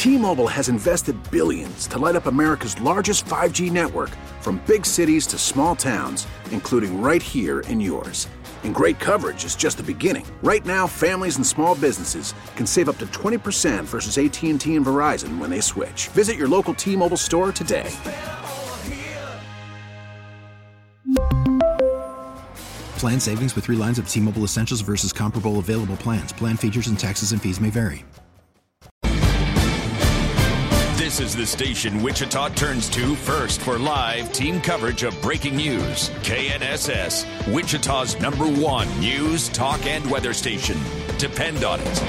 T-Mobile has invested billions to light up America's largest 5G network, from big cities to small towns, including right here in yours. And great coverage is just the beginning. Right now, families and small businesses can save up to 20% versus AT&T and Verizon when they switch. Visit your local T-Mobile store today. Plan savings with 3 lines of T-Mobile Essentials versus comparable available plans. Plan features and taxes and fees may vary. This is the station Wichita turns to first for live team coverage of breaking news. KNSS, Wichita's #1 news, talk, and weather station. Depend on it.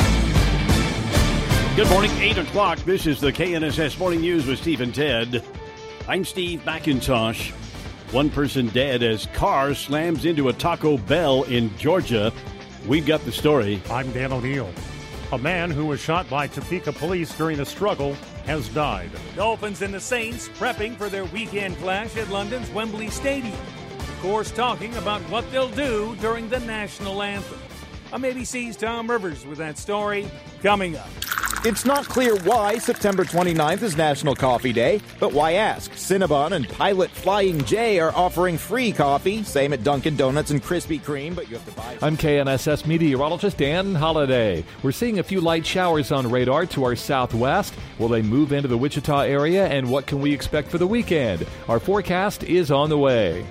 Good morning, 8 o'clock. This is the KNSS Morning News with Steve and Ted. I'm Steve McIntosh. One person dead as car slams into a Taco Bell in Georgia. We've got the story. I'm Dan O'Neill. A man who was shot by Topeka police during a struggle has died. Dolphins and the Saints prepping for their weekend clash at London's Wembley Stadium. Of course, talking about what they'll do during the national anthem. I'm ABC's Tom Rivers with that story coming up. It's not clear why September 29th is National Coffee Day, but why ask? Cinnabon and Pilot Flying J are offering free coffee, same at Dunkin' Donuts and Krispy Kreme, but you have to buy. I'm KNSS meteorologist Dan Holliday. We're seeing a few light showers on radar to our southwest. Will they move into the Wichita area, and what can we expect for the weekend? Our forecast is on the way.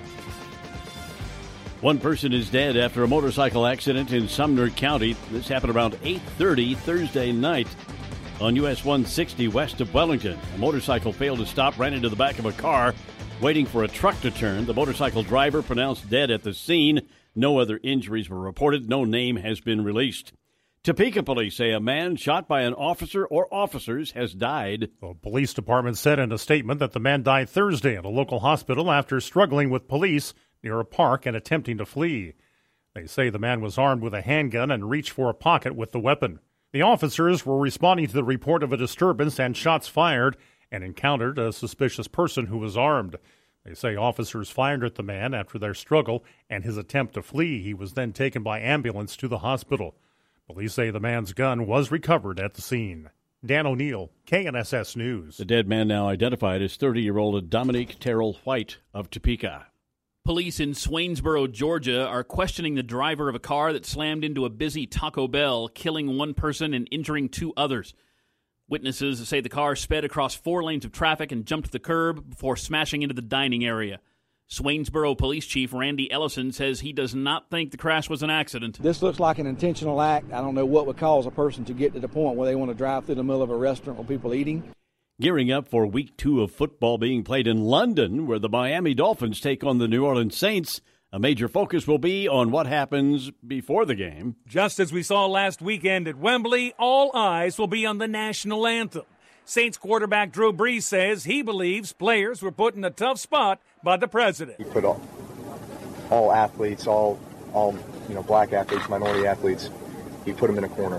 One person is dead after a motorcycle accident in Sumner County. This happened around 8:30 Thursday night on US 160 west of Wellington. A motorcycle failed to stop, ran into the back of a car, waiting for a truck to turn. The motorcycle driver pronounced dead at the scene. No other injuries were reported. No name has been released. Topeka police say a man shot by an officer or officers has died. The police department said in a statement that the man died Thursday at a local hospital after struggling with police near a park and attempting to flee. They say the man was armed with a handgun and reached for a pocket with the weapon. The officers were responding to the report of a disturbance and shots fired and encountered a suspicious person who was armed. They say officers fired at the man after their struggle and his attempt to flee. He was then taken by ambulance to the hospital. Police say the man's gun was recovered at the scene. Dan O'Neill, KNSS News. The dead man now identified as 30-year-old Dominique Terrell White of Topeka. Police in Swainsboro, Georgia, are questioning the driver of a car that slammed into a busy Taco Bell, killing one person and injuring 2 others. Witnesses say the car sped across 4 lanes of traffic and jumped the curb before smashing into the dining area. Swainsboro Police Chief Randy Ellison says he does not think the crash was an accident. This looks like an intentional act. I don't know what would cause a person to get to the point where they want to drive through the middle of a restaurant with people eating. Gearing up for Week 2 of football being played in London, where the Miami Dolphins take on the New Orleans Saints, a major focus will be on what happens before the game. Just as we saw last weekend at Wembley, all eyes will be on the national anthem. Saints quarterback Drew Brees says he believes players were put in a tough spot by the president. He put all athletes, all black athletes, minority athletes, he put them in a corner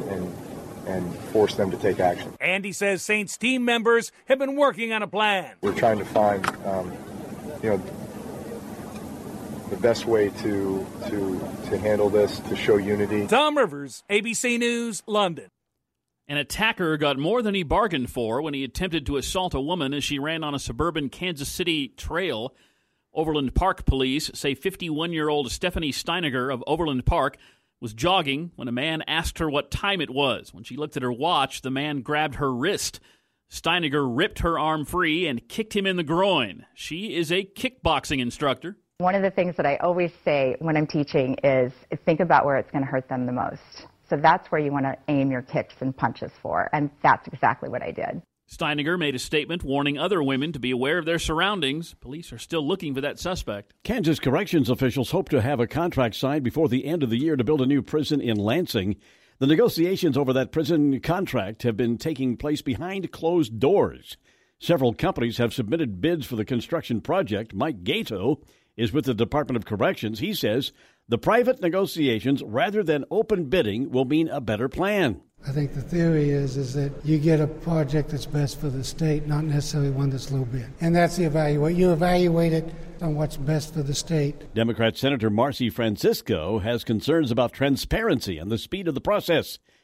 and force them to take action. And he says Saints team members have been working on a plan. We're trying to find, the best way to handle this, to show unity. Tom Rivers, ABC News, London. An attacker got more than he bargained for when he attempted to assault a woman as she ran on a suburban Kansas City trail. Overland Park police say 51-year-old Stephanie Steiniger of Overland Park was jogging when a man asked her what time it was. When she looked at her watch, the man grabbed her wrist. Steiniger ripped her arm free and kicked him in the groin. She is a kickboxing instructor. One of the things that I always say when I'm teaching is think about where it's going to hurt them the most. So that's where you want to aim your kicks and punches for, and that's exactly what I did. Steiniger made a statement warning other women to be aware of their surroundings. Police are still looking for that suspect. Kansas corrections officials hope to have a contract signed before the end of the year to build a new prison in Lansing. The negotiations over that prison contract have been taking place behind closed doors. Several companies have submitted bids for the construction project. Mike Gato is with the Department of Corrections. He says the private negotiations, rather than open bidding, will mean a better plan. I think the theory is that you get a project that's best for the state, not necessarily one that's low bid. And that's the evaluate. You evaluate it on what's best for the state. Democrat Senator Marcy Francisco has concerns about transparency and the speed of the process.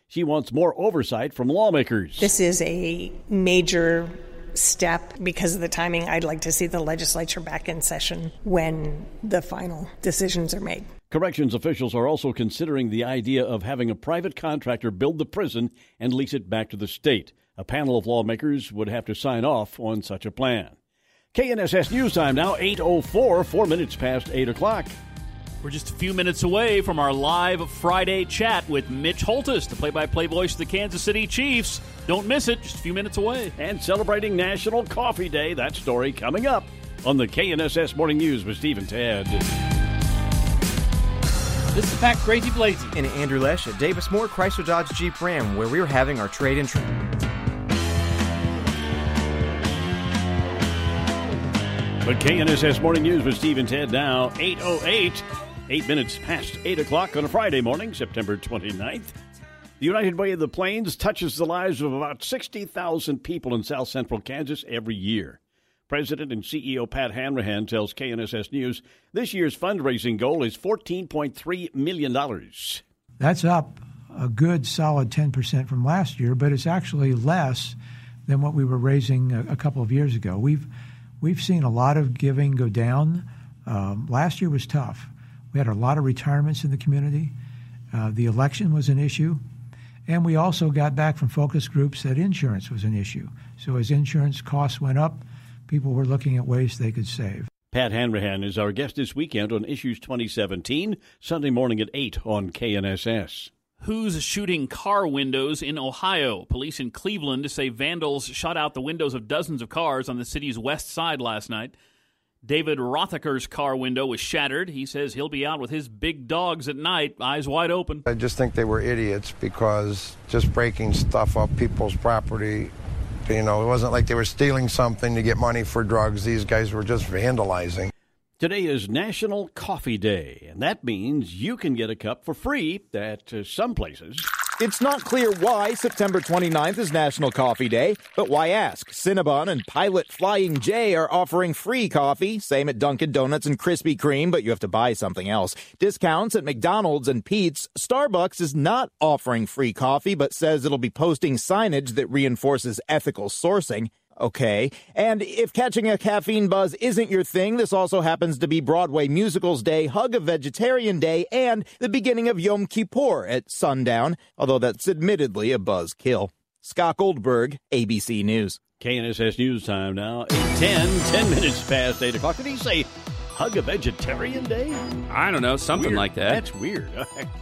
She wants more oversight from lawmakers. This is a major step because of the timing. I'd like to see the legislature back in session when the final decisions are made. Corrections officials are also considering the idea of having a private contractor build the prison and lease it back to the state. A panel of lawmakers would have to sign off on such a plan. KNSS News Time now, 8:04, 4 minutes past 8 o'clock. We're just a few minutes away from our live Friday chat with Mitch Holthus, the play-by-play voice of the Kansas City Chiefs. Don't miss it, just a few minutes away. And celebrating National Coffee Day, that story coming up on the KNSS Morning News with Steve and Ted. This is Pat Crazy Blazy and Andrew Lesh at Davis Moore Chrysler Dodge Jeep Ram, where we're having our trade-in trip. But KNSS Morning News with Steve and Ted now, 8:08, 8 minutes past 8 o'clock on a Friday morning, September 29th. The United Way of the Plains touches the lives of about 60,000 people in south central Kansas every year. President and CEO Pat Hanrahan tells KNSS News this year's fundraising goal is $14.3 million. That's up a good solid 10% from last year, but it's actually less than what we were raising a couple of years ago. We've seen a lot of giving go down. Last year was tough. We had a lot of retirements in the community. The election was an issue. And we also got back from focus groups that insurance was an issue. So as insurance costs went up, people were looking at ways they could save. Pat Hanrahan is our guest this weekend on Issues 2017, Sunday morning at 8 on KNSS. Who's shooting car windows in Ohio? Police in Cleveland say vandals shot out the windows of dozens of cars on the city's west side last night. David Rothaker's car window was shattered. He says he'll be out with his big dogs at night, eyes wide open. I just think they were idiots because just breaking stuff up people's property, you know, it wasn't like they were stealing something to get money for drugs. These guys were just vandalizing. Today is National Coffee Day, and that means you can get a cup for free at some places. It's not clear why September 29th is National Coffee Day, but why ask? Cinnabon and Pilot Flying J are offering free coffee, same at Dunkin' Donuts and Krispy Kreme, but you have to buy something else. Discounts at McDonald's and Pete's. Starbucks is not offering free coffee, but says it'll be posting signage that reinforces ethical sourcing. Okay, and if catching a caffeine buzz isn't your thing, this also happens to be Broadway Musicals Day, Hug a Vegetarian Day, and the beginning of Yom Kippur at sundown, although that's admittedly a buzzkill. Scott Goldberg, ABC News. KNSS News Time now, 10 minutes past 8 o'clock. Did he say Hug a Vegetarian Day? I don't know, something weird. Like that. That's weird.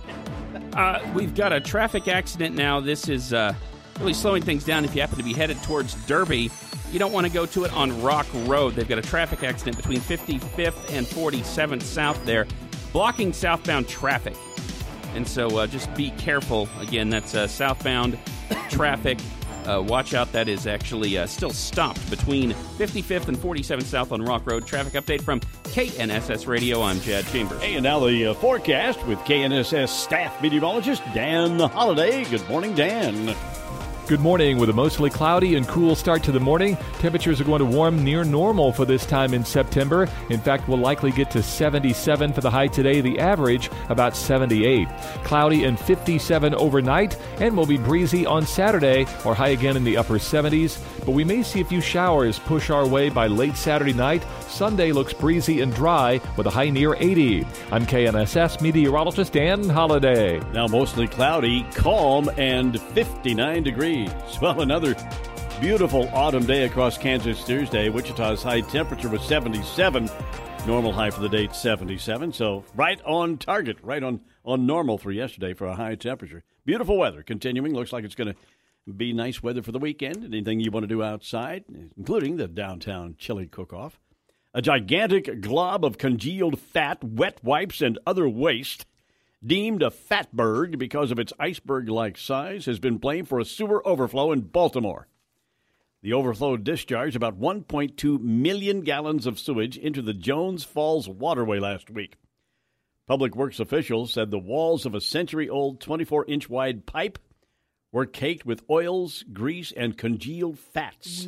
We've got a traffic accident now. This is really slowing things down if you happen to be headed towards Derby. You don't want to go to it on Rock Road. They've got a traffic accident between 55th and 47th South there, blocking southbound traffic. And so just be careful. Again, that's southbound traffic. Watch out. That is actually still stopped between 55th and 47th South on Rock Road. Traffic update from KNSS Radio. I'm Chad Chambers. Hey, and now the forecast with KNSS staff meteorologist Dan Holliday. Good morning, Dan. Good morning. With a mostly cloudy and cool start to the morning, temperatures are going to warm near normal for this time in September. In fact, we'll likely get to 77 for the high today, the average about 78. Cloudy and 57 overnight, and will be breezy on Saturday, or high again in the upper 70s. But we may see a few showers push our way by late Saturday night. Sunday looks breezy and dry with a high near 80. I'm KNSS meteorologist Dan Holliday. Now mostly cloudy, calm, and 59 degrees. Well, another beautiful autumn day across Kansas Thursday. Wichita's high temperature was 77. Normal high for the day, 77. So right on target, right on normal for yesterday for a high temperature. Beautiful weather continuing. Looks like it's going to be nice weather for the weekend. Anything you want to do outside, including the downtown chili cook-off. A gigantic glob of congealed fat, wet wipes, and other waste, deemed a fatberg because of its iceberg-like size, has been blamed for a sewer overflow in Baltimore. The overflow discharged about 1.2 million gallons of sewage into the Jones Falls waterway last week. Public Works officials said the walls of a century-old 24-inch wide pipe were caked with oils, grease, and congealed fats.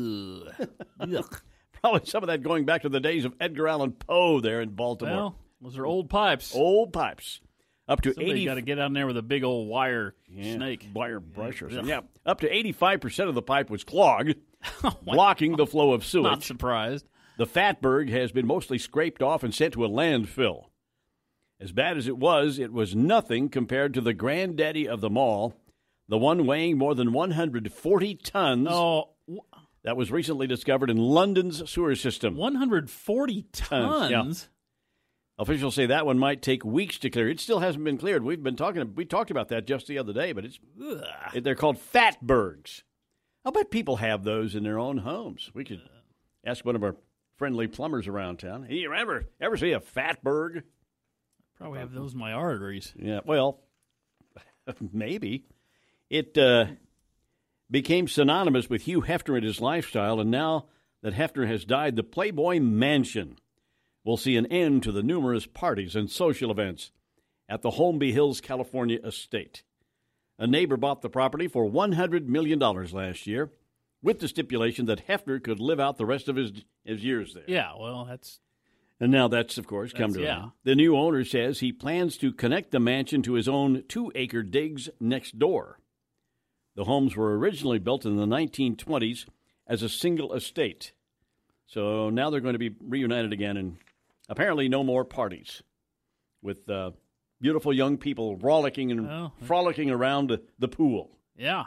Probably some of that going back to the days of Edgar Allan Poe there in Baltimore. Well, those are old pipes. Old pipes. Up to Somebody got to get out there with a big old wire snake. Wire brush or something. Yeah, up to 85% of the pipe was clogged, blocking the flow of sewage. Not surprised. The fatberg has been mostly scraped off and sent to a landfill. As bad as it was nothing compared to the granddaddy of them all, the one weighing more than 140 tons. That was recently discovered in London's sewer system. 140 tons? Yeah. Officials say that one might take weeks to clear. It still hasn't been cleared. We talked about that just the other day, but they're called fatbergs. I'll bet people have those in their own homes. We could ask one of our friendly plumbers around town. Hey, you ever see a fatberg? Probably have those in my arteries. Yeah, well, maybe. It became synonymous with Hugh Hefner and his lifestyle, and now that Hefner has died, the Playboy Mansion will see an end to the numerous parties and social events at the Holmby Hills, California estate. A neighbor bought the property for $100 million last year, with the stipulation that Hefner could live out the rest of his years there. Yeah, well, that's... And now that's, of course, come to an end. The new owner says he plans to connect the mansion to his own 2-acre digs next door. The homes were originally built in the 1920s as a single estate. So now they're going to be reunited again, and apparently no more parties with beautiful young people frolicking around the pool. Yeah.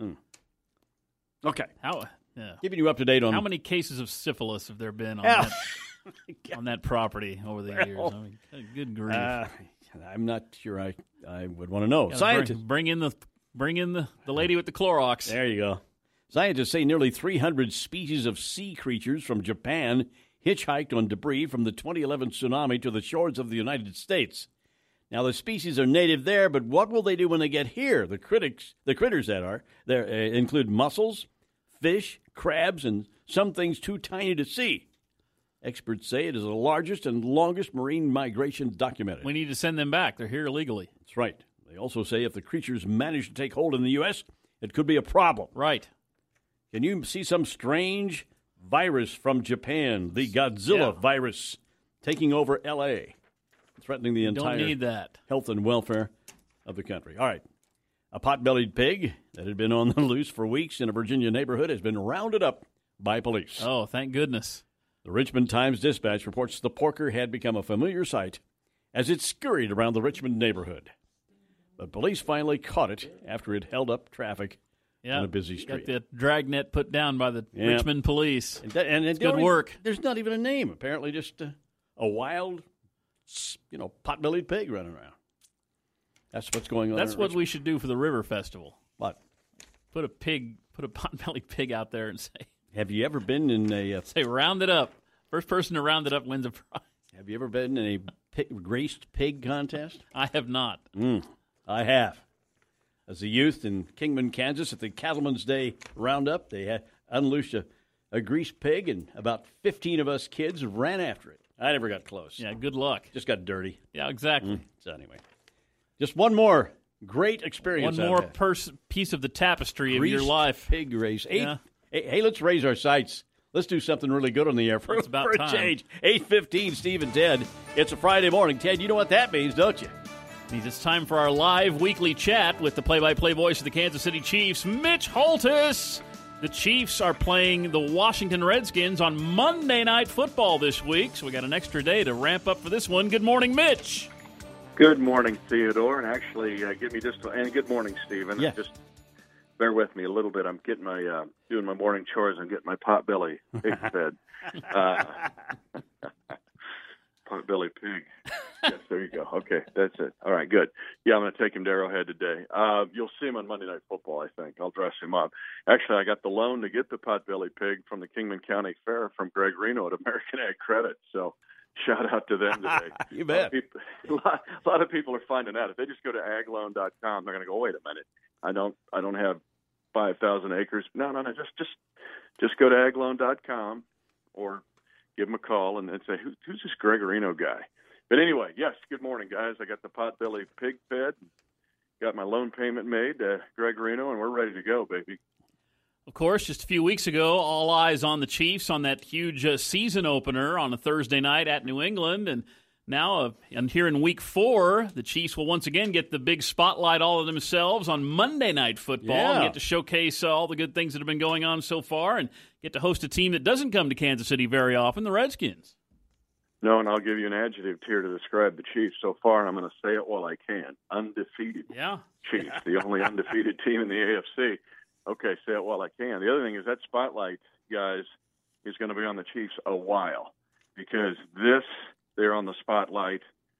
Okay. Yeah. Keeping you up to date on... How many cases of syphilis have there been on that property over the years? I mean, good grief. I'm not sure I would want to know. Scientists bring in the lady with the Clorox. There you go. Scientists say nearly 300 species of sea creatures from Japan hitchhiked on debris from the 2011 tsunami to the shores of the United States. Now, the species are native there, but what will they do when they get here? The critters that are there include mussels, fish, crabs, and some things too tiny to see. Experts say it is the largest and longest marine migration documented. We need to send them back. They're here illegally. That's right. They also say if the creatures manage to take hold in the U.S., it could be a problem. Right. Can you see some strange virus from Japan, the Godzilla virus, taking over L.A., threatening the entire Don't need that. health and welfare of the country? All right. A pot-bellied pig that had been on the loose for weeks in a Virginia neighborhood has been rounded up by police. Oh, thank goodness. The Richmond Times-Dispatch reports the porker had become a familiar sight as it scurried around the Richmond neighborhood. But police finally caught it after it held up traffic on a busy street. Got the dragnet put down by the Richmond police. And it's good work. There's not even a name. Apparently just a wild, pot-bellied pig running around. That's what's going on. That's what we should do for the River Festival. What? Put a pot-bellied pig out there and say... Have you ever been in a... say, round it up. First person to round it up wins a prize. Have you ever been in a graced pig contest? I have not. I have. As a youth in Kingman, Kansas, at the Cattleman's Day Roundup, they had unleashed a greased pig, and about 15 of us kids ran after it. I never got close. Yeah, good luck. Just got dirty. Yeah, exactly. So anyway, just one more great experience. One more piece of the tapestry greased of your life. Pig race. Hey, let's raise our sights. Let's do something really good on the air for a change. 8:15, Steve and Ted. It's a Friday morning. Ted, you know what that means, don't you? Means it's time for our live weekly chat with the play-by-play voice of the Kansas City Chiefs, Mitch Holthus. The Chiefs are playing the Washington Redskins on Monday Night Football this week, so we got an extra day to ramp up for this one. Good morning, Mitch. Good morning, Theodore, and actually, good morning, Stephen. Yeah. Just bear with me a little bit. I'm getting my doing my morning chores and getting my potbelly pig fed. Potbelly pig. Yes, there you go. Okay, that's it. All right, good. Yeah, I'm going to take him to Arrowhead today. You'll see him on Monday Night Football, I think. I'll dress him up. Actually, I got the loan to get the potbelly pig from the Kingman County Fair from Greg Reno at American Ag Credit. So shout out to them today. You bet. A lot of people are finding out. If they just go to agloan.com, they're going to go, wait a minute. I don't have 5,000 acres. No. Just go to agloan.com or give them a call and say, who's this Gregorino guy? But anyway, yes, good morning, guys. I got the potbelly pig fed, got my loan payment made, Gregorino, and we're ready to go, baby. Of course, just a few weeks ago, all eyes on the Chiefs on that huge season opener on a Thursday night at New England, and Now, and here in Week 4, the Chiefs will once again get the big spotlight all of themselves on Monday Night Football and get to showcase all the good things that have been going on so far and get to host a team that doesn't come to Kansas City very often, the Redskins. No, and I'll give you an adjective here to describe the Chiefs so far, and I'm going to say it while I can. Undefeated. Yeah. Chiefs, the only undefeated team in the AFC. Okay, say it while I can. The other thing is that spotlight, guys, is going to be on the Chiefs a while because they're on the spotlight.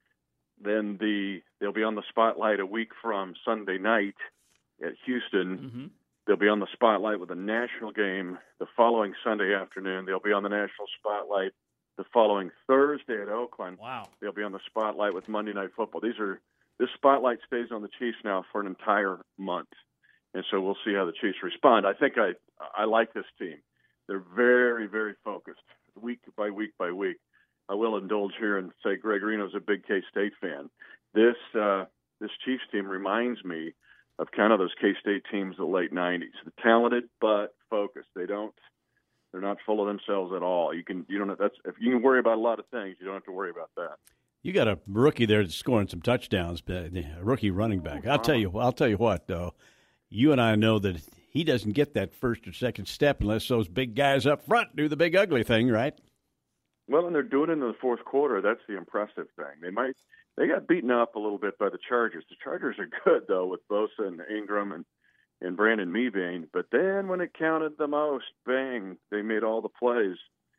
Then they'll be on the spotlight a week from Sunday night at Houston. Mm-hmm. They'll be on the spotlight with a national game the following Sunday afternoon. They'll be on the national spotlight the following Thursday at Oakland. Wow. They'll be on the spotlight with Monday Night Football. This spotlight stays on the Chiefs now for an entire month. And so we'll see how the Chiefs respond. I think I like this team. They're very, very focused, week by week by week. I will indulge here and say Greg Reno's a big K-State fan. This Chiefs team reminds me of kind of those K-State teams of the late 90s. They're talented but focused. They're not full of themselves at all. If you can worry about a lot of things, you don't have to worry about that. You got a rookie there that's scoring some touchdowns, but a rookie running back. I'll tell you what though. You and I know that he doesn't get that first or second step unless those big guys up front do the big ugly thing, right? Well, and they're doing it in the fourth quarter. That's the impressive thing. They got beaten up a little bit by the Chargers. The Chargers are good though with Bosa and Ingram and Brandon Mebane. But then when it counted the most, bang, they made all the plays.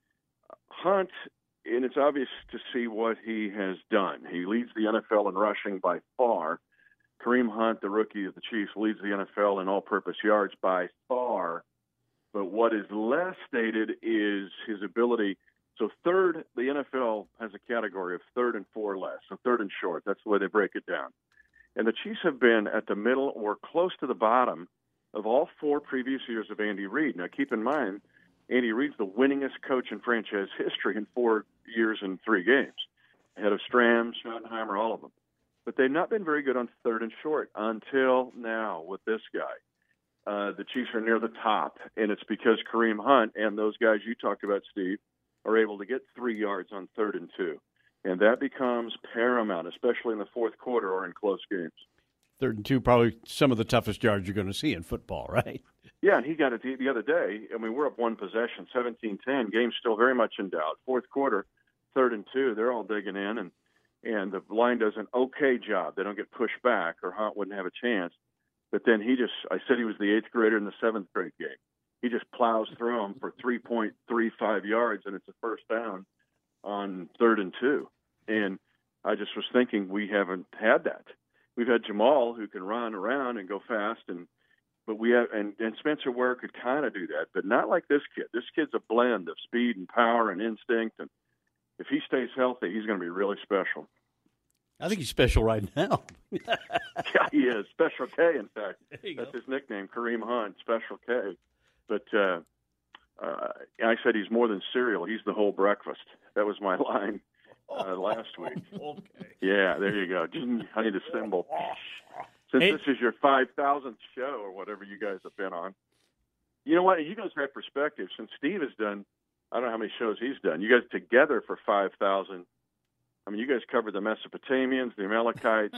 Hunt, and it's obvious to see what he has done. He leads the NFL in rushing by far. Kareem Hunt, the rookie of the Chiefs, leads the NFL in all-purpose yards by far. But what is less stated is his ability. So third, the NFL has a category of third and four less, so third and short. That's the way they break it down. And the Chiefs have been at the middle or close to the bottom of all 4 previous years of Andy Reid. Now, keep in mind, Andy Reid's the winningest coach in franchise history in 4 years and 3 games, ahead of Stram, Schottenheimer, all of them. But they've not been very good on third and short until now with this guy. The Chiefs are near the top, and it's because Kareem Hunt and those guys you talked about, Steve, are able to get 3 yards on 3rd and 2. And that becomes paramount, especially in the fourth quarter or in close games. 3rd and 2, probably some of the toughest yards you're going to see in football, right? Yeah, and he got it the other day. I mean, we're up 1 possession, 17-10. Game's still very much in doubt. Fourth quarter, 3rd and 2, they're all digging in, and the line does an okay job. They don't get pushed back, or Hunt wouldn't have a chance. But then I said he was the 8th grader in the 7th grade game. He just plows through them for 3.35 yards, and it's a first down on 3rd and 2. And I just was thinking we haven't had that. We've had Jamal who can run around and go fast, but we have and Spencer Ware could kind of do that, but not like this kid. This kid's a blend of speed and power and instinct, and if he stays healthy, he's going to be really special. I think he's special right now. Yeah, he is. Special K, in fact. That's his nickname, Kareem Hunt, Special K. But I said he's more than cereal. He's the whole breakfast. That was my line last week. Okay. Yeah, there you go. I need a symbol. Since this is your 5,000th show or whatever you guys have been on, you know what? You guys have perspective. Since Steve has done, I don't know how many shows he's done. You guys together for 5,000. I mean, you guys covered the Mesopotamians, the Amalekites,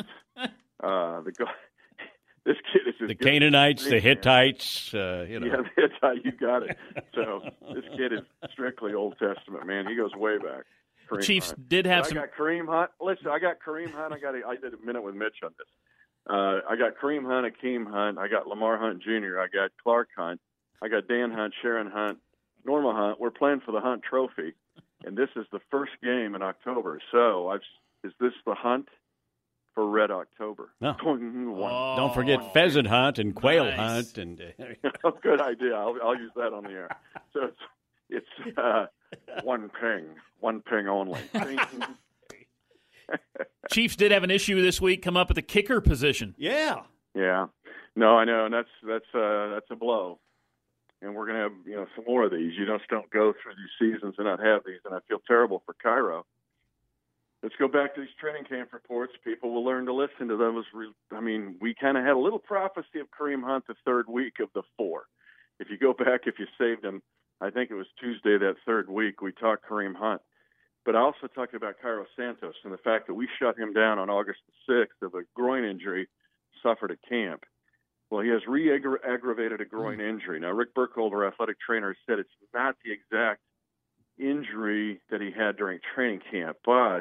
this kid is the Canaanites, the Hittites. Yeah, the Hittite, you got it. So this kid is strictly Old Testament, man. He goes way back. The Chiefs did have some. I got Kareem Hunt. Listen, I got Kareem Hunt. I did a minute with Mitch on this. I got Kareem Hunt, Akeem Hunt. I got Lamar Hunt Jr. I got Clark Hunt. I got Dan Hunt, Sharon Hunt, Norma Hunt. We're playing for the Hunt Trophy, and this is the first game in October. So is this the Hunt for Red October? No. Don't forget pheasant hunt and quail hunt. And good idea. I'll use that on the air. So it's one ping only. Chiefs did have an issue this week come up at the kicker position. Yeah. No, I know, and that's a blow. And we're going to have some more of these. You just don't go through these seasons and not have these. And I feel terrible for Cairo. Let's go back to these training camp reports. People will learn to listen to those. We kind of had a little prophecy of Kareem Hunt the 3rd week of the 4. If you go back, if you saved him, I think it was Tuesday that 3rd week, we talked Kareem Hunt. But I also talked about Cairo Santos and the fact that we shut him down on August the 6th of a groin injury suffered at camp. Well, he has re-aggravated a groin injury. Now, Rick Burkholder, athletic trainer, said it's not the exact injury that he had during training camp, but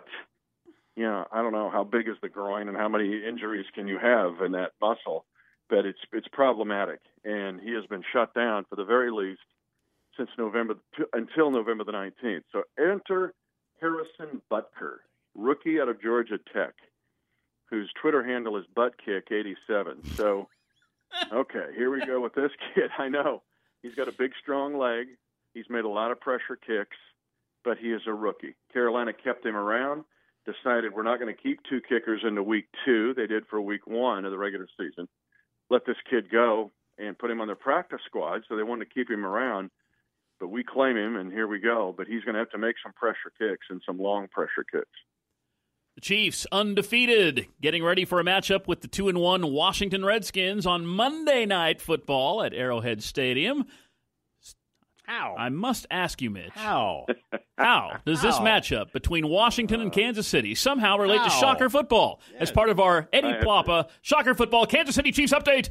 I don't know how big is the groin and how many injuries can you have in that muscle, but it's problematic, and he has been shut down for the very least since until November the 19th. So enter Harrison Butker, rookie out of Georgia Tech, whose Twitter handle is ButtKick87. So, okay, here we go with this kid. I know he's got a big, strong leg. He's made a lot of pressure kicks, but he is a rookie. Carolina kept him around, decided we're not going to keep 2 kickers into week 2. They did for week 1 of the regular season. Let this kid go and put him on their practice squad, so they wanted to keep him around. But we claim him, and here we go. But he's going to have to make some pressure kicks and some long pressure kicks. The Chiefs, undefeated, getting ready for a matchup with the 2-1 Washington Redskins on Monday Night Football at Arrowhead Stadium. How? I must ask you, Mitch. How does this matchup between Washington and Kansas City somehow relate to Shocker football as part of our Eddie Plapa Shocker football Kansas City Chiefs update?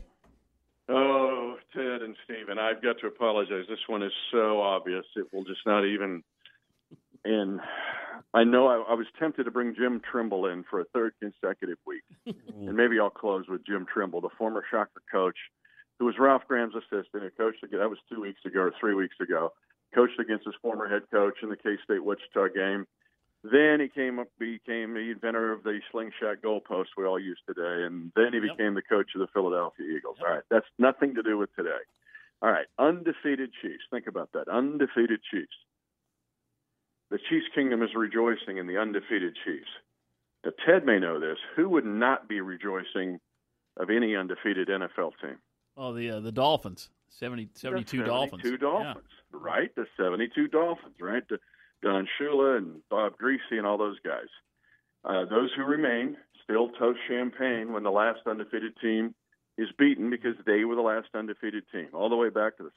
Oh, Ted and Steven, I've got to apologize. This one is so obvious. It will just not even. And I know I was tempted to bring Jim Trimble in for a third consecutive week. And maybe I'll close with Jim Trimble, the former Shocker coach, who was Ralph Graham's assistant. He coached, that was 2 weeks ago or 3 weeks ago, coached against his former head coach in the K-State Wichita game. Then he became the inventor of the slingshot goalpost we all use today, and then he became the coach of the Philadelphia Eagles. All right, that's nothing to do with today. All right, undefeated Chiefs. Think about that, undefeated Chiefs. The Chiefs Kingdom is rejoicing in the undefeated Chiefs. Now, Ted may know this. Who would not be rejoicing of any undefeated NFL team? Oh, the Dolphins, 72 Dolphins. 72 Dolphins, right? The 72 Dolphins, right? Don Shula and Bob Greasy and all those guys. Those who remain still toast champagne when the last undefeated team is beaten because they were the last undefeated team, all the way back to the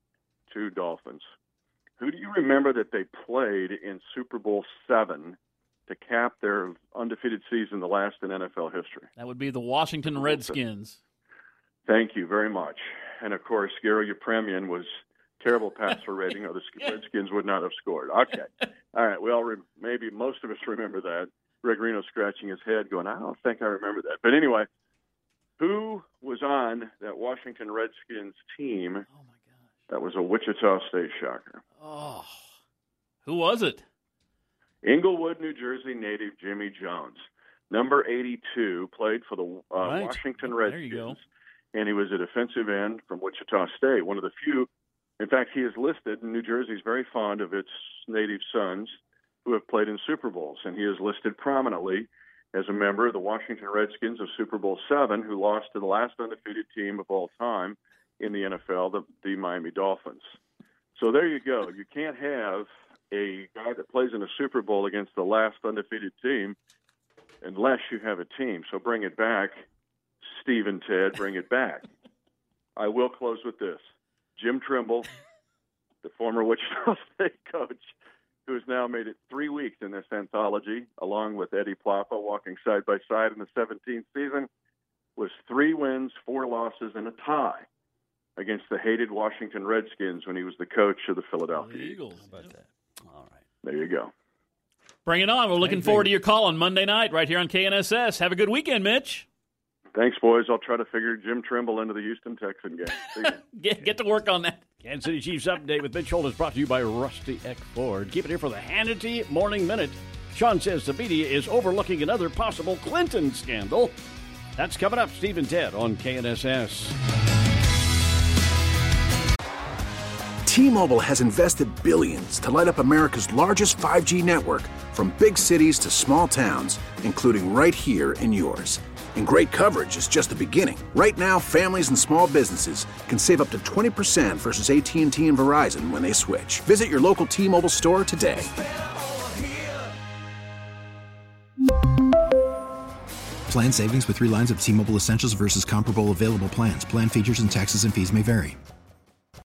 72 Dolphins. Who do you remember that they played in Super Bowl VII to cap their undefeated season, the last in NFL history? That would be the Washington Redskins. Thank you very much. And, of course, Garo Yepremian was terrible passer rating, or the Redskins would not have scored. Okay. All right. Well, maybe most of us remember that. Greg Reno scratching his head going, I don't think I remember that. But anyway, who was on that Washington Redskins team? Oh, my gosh. That was a Wichita State Shocker. Oh, who was it? Englewood, New Jersey native Jimmy Jones. Number 82, played for the Washington Redskins. There you go. And he was a defensive end from Wichita State, one of the few. In fact, he is listed, and New Jersey is very fond of its native sons who have played in Super Bowls, and he is listed prominently as a member of the Washington Redskins of Super Bowl VII, who lost to the last undefeated team of all time in the NFL, the Miami Dolphins. So there you go. You can't have a guy that plays in a Super Bowl against the last undefeated team unless you have a team. So bring it back, Steve and Ted, bring it back. I will close with this. Jim Trimble, the former Wichita State coach, who has now made it 3 weeks in this anthology, along with Eddie Plapa, walking side by side in the 17th season, was 3 wins, 4 losses, and a tie against the hated Washington Redskins when he was the coach of the Philadelphia Eagles. How about that? All right. There you go. Bring it on. We're looking forward to your call on Monday night right here on KNSS. Have a good weekend, Mitch. Thanks, boys. I'll try to figure Jim Trimble into the Houston Texan game. Get to work on that. Kansas City Chiefs Update with Mitch Holt is brought to you by Rusty Eck Ford. Keep it here for the Hannity Morning Minute. Sean says the media is overlooking another possible Clinton scandal. That's coming up, Steve and Ted on KNSS. T-Mobile has invested billions to light up America's largest 5G network, from big cities to small towns, including right here in yours. And great coverage is just the beginning. Right now, families and small businesses can save up to 20% versus AT&T and Verizon when they switch. Visit your local T-Mobile store today. Plan savings with 3 lines of T-Mobile Essentials versus comparable available plans. Plan features and taxes and fees may vary.